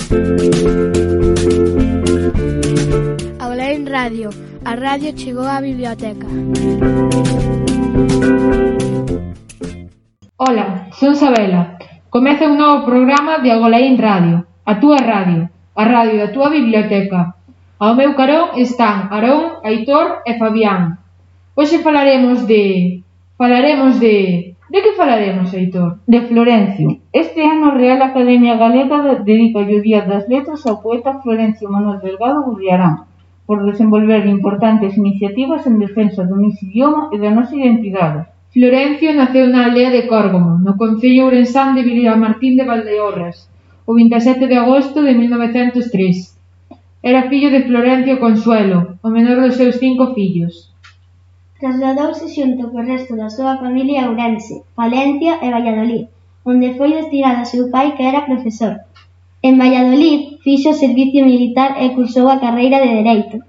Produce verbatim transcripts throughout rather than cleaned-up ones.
Agolein Radio, a radio chegou á biblioteca. Ola, son Sabela. Comeza un novo programa de Agolein Radio, a túa radio, a radio da túa biblioteca. Ao meu carón están Aarón, Aitor e Fabián. Hoxe falaremos de... Falaremos de... De que falaremos, Aitor? De Florencio. Este ano a Real Academia Galega dedica o Día das Letras ao poeta Florencio Manuel Delgado Gurriarán por desenvolver importantes iniciativas en defensa do noso idioma e da nosa identidade. Florencio naceu na aldea de Córgomo, no concello ourensán de Vilamartín de Valdeorras, o vinte e sete de agosto de mil novecentos tres. Era fillo de Florencio Consuelo, o menor dos seus cinco fillos. Trasladouse xunto co resto da súa familia a Ourense, Palencia e Valladolid, onde foi destinado a seu pai que era profesor. En Valladolid fixo servicio militar e cursou a carreira de Dereito.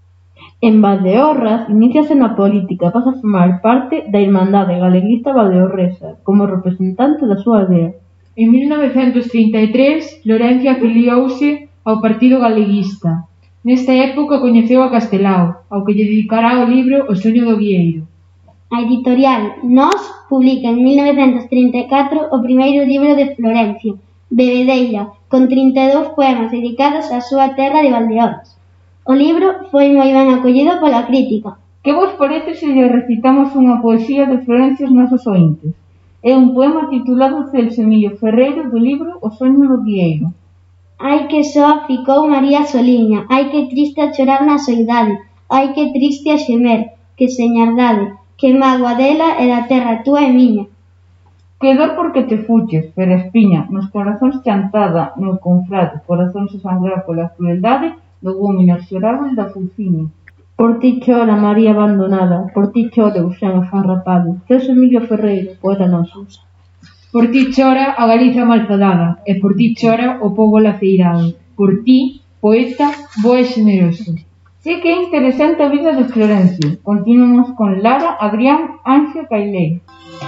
En Valdeorras iníciase na política e pasa a formar parte da Irmandade Galeguista Valdeorresa como representante da súa aldea. En mil novecentos trinta e tres, Florencio afiliouse ao Partido Galeguista. Nesta época coñeceu a Castelao, ao que lle dedicará o libro O soño do guieiro. A editorial Nós publica en mil novecentos trinta e catro o primeiro libro de Florencio, Bebedeira, con trinta e dous poemas dedicados á súa terra de Valdeorras. O libro foi moi ben acollido pola crítica. Que vos parece se lle recitamos unha poesía de Florencio aos nosos ointes? É un poema titulado Celso Emilio Ferreiro do libro O soño do guieiro. Ai que soa ficou María Soliña, ai que triste a chorar na soidade, ai que triste a xemer, que señardade, que mágoa dela e da terra túa e miña. Que dor porque te fuches, pero espiña, nos corazóns chantada, no confrade, corazón se sangrar pola crueldade do gume inexorável da Fulciña. Por ti chora María abandonada, por ti chora o xan afarrapado, Celso Emilio Ferreiro, poeta noso. Por ti chora a Galiza malfadada, e por ti chora o pobo laceirado. Por ti, poeta, bo e xeneroso. Sí que é interesante a vida de Florencio. Continuamos con Lara, Adrián, Ángel, Cailé.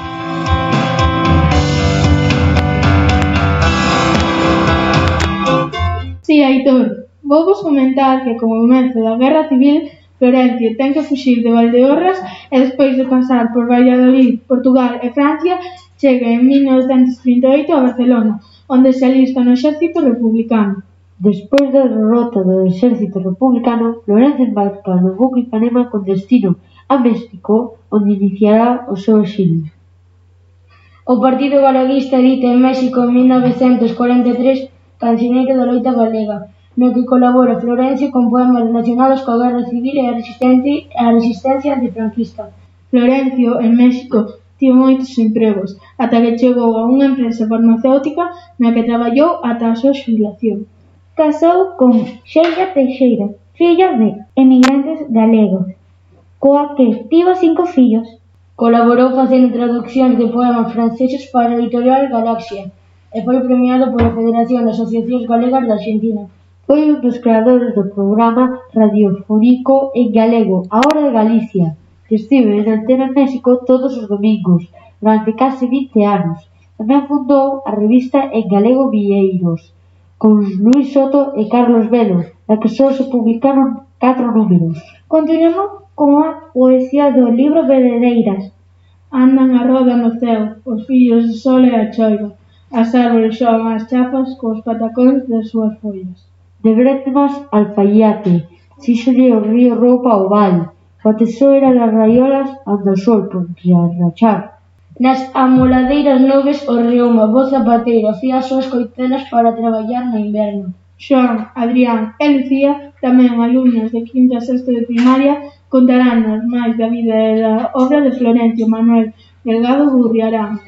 Si, Aitor, vou vos comentar que co momento da Guerra Civil Florencio ten que fuxir de Valdeorras e despois de pasar por Valladolid, Portugal e Francia chega en mil novecentos trinta e oito a Barcelona, onde se alista no exército republicano. Despois da derrota do exército republicano, Florencio embarca no buque Ipanema con destino a México, onde iniciará o seu exilio. O Partido Galeguista edita en México en mil novecentos cuarenta e tres Cancioneiro da loita galega, no que colabora Florencio con poemas relacionados coa Guerra Civil e a resistencia, a resistencia antifranquista. Florencio, en México, tivo moitos empregos, ata que chegou a unha empresa farmacéutica na que traballou ata a súa xubilación. Casou con Xeira Teixeira, filla de emigrantes galegos, coa que tivo cinco fillos. Colaborou facendo traduccións de poemas franceses para a editorial Galaxia e foi premiado pola Federación de Asociacións Galegas da Argentina. Foi un dos creadores do programa radiofónico en galego A Hora de Galicia, que estive en Antena México todos os domingos, durante case vinte anos. Tamén fundou a revista En Galego Vieiros, con Luis Soto e Carlos Velo, na que só se publicaron catro números. Continuamos con a poesía do libro Bebedeiras. Andan a roda no ceo, os fillos de sol e a choiva. As árbores xogan as chafas cos patacóns das súas follas. De Bretmas Alfaiate, xíxolle o río roupa ao val, coa tesoura das raiolas anda o sol por rachar. Nas amoladeiras nubes o reuma, voz zapateiro, fía as súas coitelas para traballar no inverno. Xoan, Adrián e Lucía, tamén alumnas de quinto a sexto de primaria, contarán nos máis da vida e da obra de Florencio Manuel Delgado Gurriarán.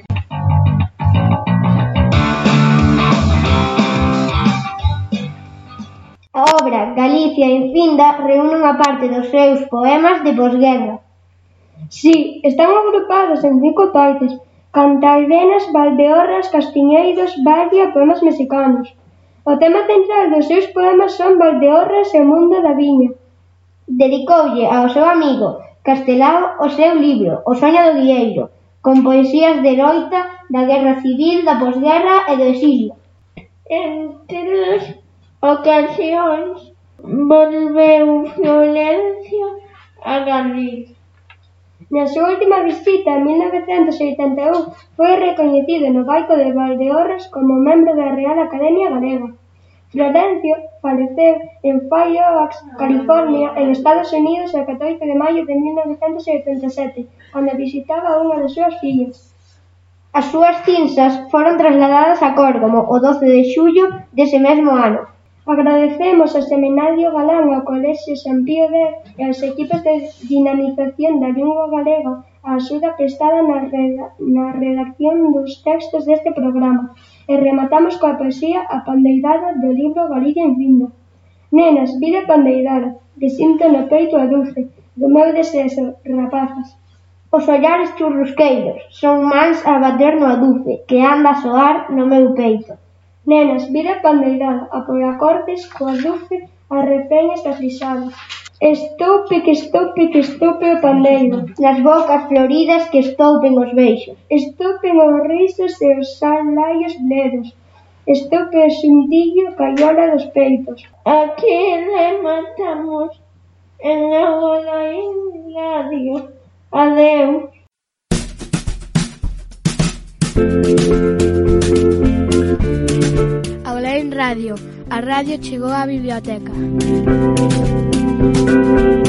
A obra Galicia infinda reúne unha parte dos seus poemas de posguerra. Si, están agrupados en cinco partes: Cantalvenas, Valdeorras, Castiñeiros, Valle e poemas mexicanos. O tema central dos seus poemas son Valdeorras e o mundo da viña. Dedicoulle ao seu amigo Castelao o seu libro O soño do guieiro, con poesías de loita, da guerra civil, da posguerra e do exilio. Entre os ocasións volveu Florencio a Galicia. Na súa última visita en mil novecentos oitenta e un foi recoñecido no Baico de Valdeorras como membro da Real Academia Galega. Florencio faleceu en Fairfax, California, en Estados Unidos, o catorce de maio de mil novecentos oitenta e sete, cando visitaba a unha das súas fillas. As súas cinzas foron trasladadas a Córgomo o doce de xullo dese mesmo ano. Agradecemos ao Seminario Galán, ao Colexio San Pío X e aos equipos de dinamización da lingua galega a axuda prestada na, reda na redacción dos textos deste programa e rematamos coa poesía A Pandeirada do libro Galicia Infinda. Nenas, vida pandeirada, que sinto no peito a dulce do meu desexo, rapazas. Os ollares churrusqueiros son mans a bater no adufe que anda a soar no meu peito. Nenas, vida pandeirada, a por acordes coa dulce a refreñas das risadas. Estoupe que estoupe que estoupe o pandeiro, nas bocas floridas que estoupen os beixos. Estoupen os risos e os salaios bledos. Estoupe o xuntillo caiola dos peitos. Aquí rematamos en Agolaín Radio. Adeus. Agolaín Radio, a radio chegou á biblioteca.